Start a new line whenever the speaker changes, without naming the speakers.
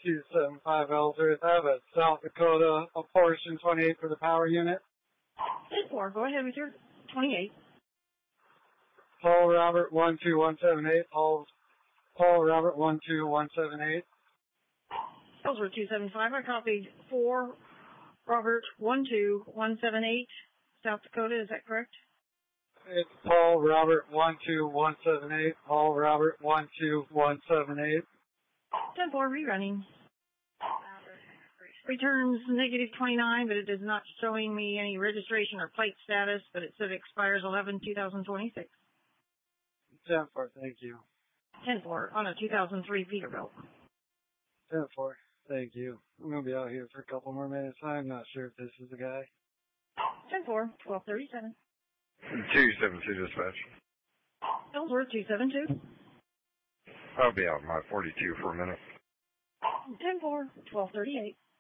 275 Ellsworth. I have a South Dakota, a portion 28 for the power unit.
10-4, go ahead with your 28.
Paul Robert 12178. Paul Robert 12178.
Ellsworth 275, I copied 4 Robert 12178, South Dakota, is that correct?
It's Paul Robert 12178. Paul Robert 12178.
10-4, rerunning. Returns negative 29, but it is not showing me any registration or plate status, but it said it expires 11/2026.
10-4, thank you.
10-4 on a 2003 Peterbilt.
10-4, thank you. I'm going to be out here for a couple more minutes. I'm not sure if this is the guy.
10-4, 1237.
272 dispatch.
Ellsworth 272.
I'll be out in my 42 for a minute.
10-4, 1238.